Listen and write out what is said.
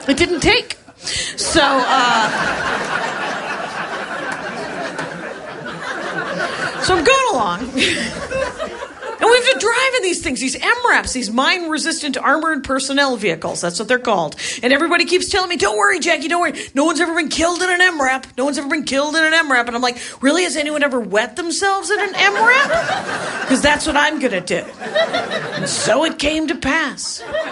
It didn't take. So, so I'm going along. And we have to drive in these things, these MRAPs, these mine-resistant armored personnel vehicles. That's what they're called. And everybody keeps telling me, don't worry, Jackie, don't worry. No one's ever been killed in an MRAP. No one's ever been killed in an MRAP. And I'm like, really? Has anyone ever wet themselves in an MRAP? Because that's what I'm going to do. And so it came to pass.